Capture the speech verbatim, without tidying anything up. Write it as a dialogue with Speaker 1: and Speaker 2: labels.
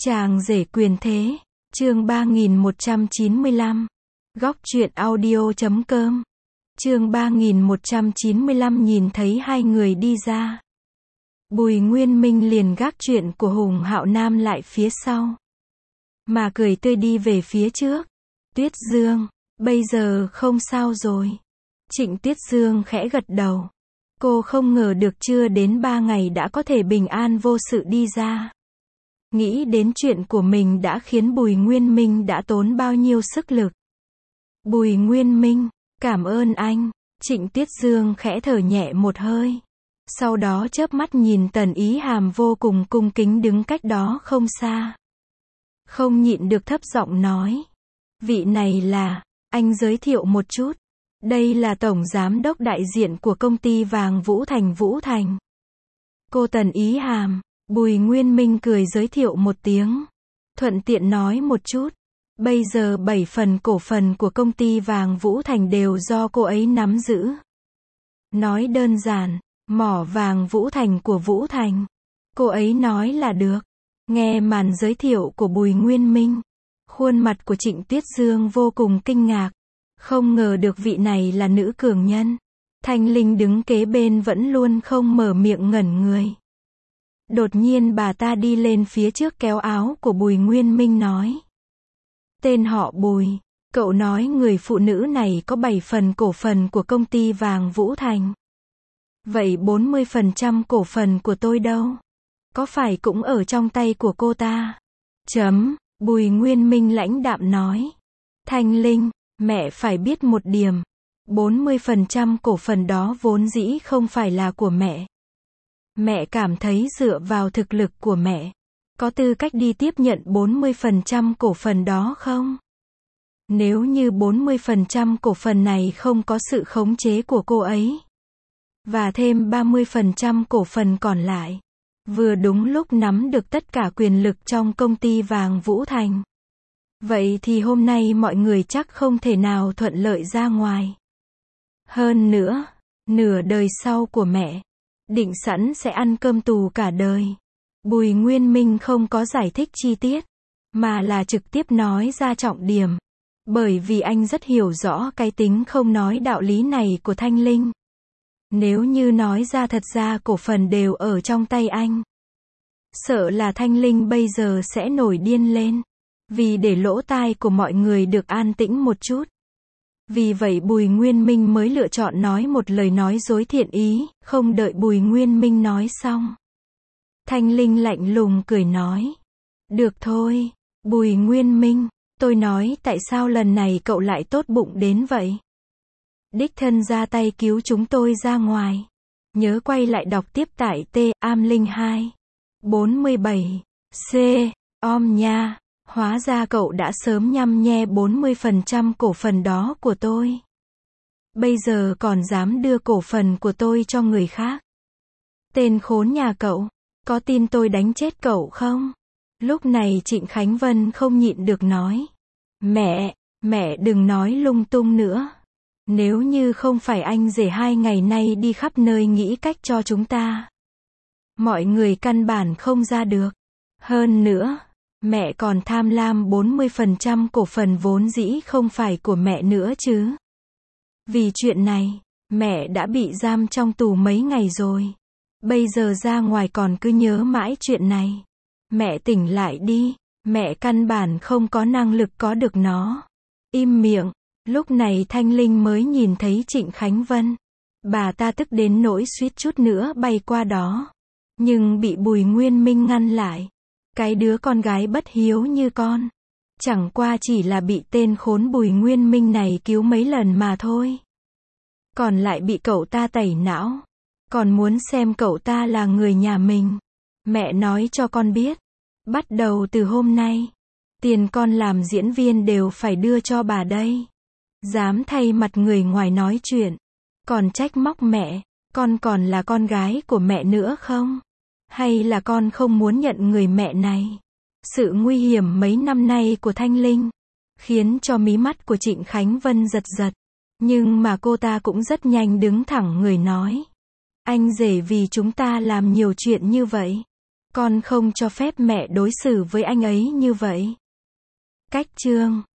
Speaker 1: Chàng rể quyền thế, chương ba nghìn một trăm chín mươi lăm, góc truyện audio chấm com, chương ba nghìn một trăm chín mươi lăm nhìn thấy hai người đi ra. Bùi Nguyên Minh liền gác chuyện của Hùng Hạo Nam lại phía sau, mà cười tươi đi về phía trước. Tuyết Dương, bây giờ không sao rồi. Trịnh Tuyết Dương khẽ gật đầu. Cô không ngờ được chưa đến ba ngày đã có thể bình an vô sự đi ra. Nghĩ đến chuyện của mình đã khiến Bùi Nguyên Minh đã tốn bao nhiêu sức lực. Bùi Nguyên Minh, cảm ơn anh. Trịnh Tuyết Dương khẽ thở nhẹ một hơi. Sau đó chớp mắt nhìn Tần Ý Hàm vô cùng cung kính đứng cách đó không xa. Không nhịn được thấp giọng nói. Vị này là, anh giới thiệu một chút. Đây là Tổng Giám đốc đại diện của công ty vàng Vũ Thành Vũ Thành. Cô Tần Ý Hàm. Bùi Nguyên Minh cười giới thiệu một tiếng. Thuận tiện nói một chút. Bây giờ bảy phần cổ phần của công ty vàng Vũ Thành đều do cô ấy nắm giữ. Nói đơn giản, mỏ vàng Vũ Thành của Vũ Thành. Cô ấy nói là được. Nghe màn giới thiệu của Bùi Nguyên Minh, khuôn mặt của Trịnh Tuyết Dương vô cùng kinh ngạc. Không ngờ được vị này là nữ cường nhân. Thanh Linh đứng kế bên vẫn luôn không mở miệng ngẩn người. Đột nhiên bà ta đi lên phía trước kéo áo của Bùi Nguyên Minh nói. Tên họ Bùi, cậu nói người phụ nữ này có bảy phần cổ phần của công ty vàng Vũ Thành. Vậy bốn mươi phần trăm cổ phần của tôi đâu? Có phải cũng ở trong tay của cô ta? Chấm, Bùi Nguyên Minh lãnh đạm nói. Thanh Linh, mẹ phải biết một điểm. bốn mươi phần trăm cổ phần đó vốn dĩ không phải là của mẹ. Mẹ cảm thấy dựa vào thực lực của mẹ, có tư cách đi tiếp nhận bốn mươi phần trăm cổ phần đó không? Nếu như bốn mươi phần trăm cổ phần này không có sự khống chế của cô ấy, và thêm ba mươi phần trăm cổ phần còn lại, vừa đúng lúc nắm được tất cả quyền lực trong công ty vàng Vũ Thành. Vậy thì hôm nay mọi người chắc không thể nào thuận lợi ra ngoài. Hơn nữa, nửa đời sau của mẹ định sẵn sẽ ăn cơm tù cả đời. Bùi Nguyên Minh không có giải thích chi tiết, mà là trực tiếp nói ra trọng điểm. Bởi vì anh rất hiểu rõ cái tính không nói đạo lý này của Thanh Linh. Nếu như nói ra thật ra cổ phần đều ở trong tay anh, sợ là Thanh Linh bây giờ sẽ nổi điên lên. Vì để lỗ tai của mọi người được an tĩnh một chút. Vì vậy Bùi Nguyên Minh mới lựa chọn nói một lời nói dối thiện ý, không đợi Bùi Nguyên Minh nói xong. Thanh Linh lạnh lùng cười nói. Được thôi, Bùi Nguyên Minh, tôi nói tại sao lần này cậu lại tốt bụng đến vậy? Đích thân ra tay cứu chúng tôi ra ngoài. Nhớ quay lại đọc tiếp tại T, Am Linh hai, bốn mươi bảy, C, om nha. Hóa ra cậu đã sớm nhăm nhe bốn mươi phần trăm cổ phần đó của tôi. Bây giờ còn dám đưa cổ phần của tôi cho người khác. Tên khốn nhà cậu, có tin tôi đánh chết cậu không? Lúc này Trịnh Khánh Vân không nhịn được nói. Mẹ, mẹ đừng nói lung tung nữa. Nếu như không phải anh rể hai ngày nay đi khắp nơi nghĩ cách cho chúng ta, mọi người căn bản không ra được. Hơn nữa, mẹ còn tham lam bốn mươi phần trăm cổ phần vốn dĩ không phải của mẹ nữa chứ. Vì chuyện này, mẹ đã bị giam trong tù mấy ngày rồi. Bây giờ ra ngoài còn cứ nhớ mãi chuyện này. Mẹ tỉnh lại đi, mẹ căn bản không có năng lực có được nó. Im miệng, lúc này Thanh Linh mới nhìn thấy Trịnh Khánh Vân. Bà ta tức đến nỗi suýt chút nữa bay qua đó. Nhưng bị Bùi Nguyên Minh ngăn lại. Cái đứa con gái bất hiếu như con, chẳng qua chỉ là bị tên khốn Bùi Nguyên Minh này cứu mấy lần mà thôi. Còn lại bị cậu ta tẩy não. Còn muốn xem cậu ta là người nhà mình. Mẹ nói cho con biết. Bắt đầu từ hôm nay, tiền con làm diễn viên đều phải đưa cho bà đây. Dám thay mặt người ngoài nói chuyện, còn trách móc mẹ, con còn là con gái của mẹ nữa không? Hay là con không muốn nhận người mẹ này? Sự nguy hiểm mấy năm nay của Thanh Linh khiến cho mí mắt của Trịnh Khánh Vân giật giật. Nhưng mà cô ta cũng rất nhanh đứng thẳng người nói. Anh rể vì chúng ta làm nhiều chuyện như vậy. Con không cho phép mẹ đối xử với anh ấy như vậy. Cách chương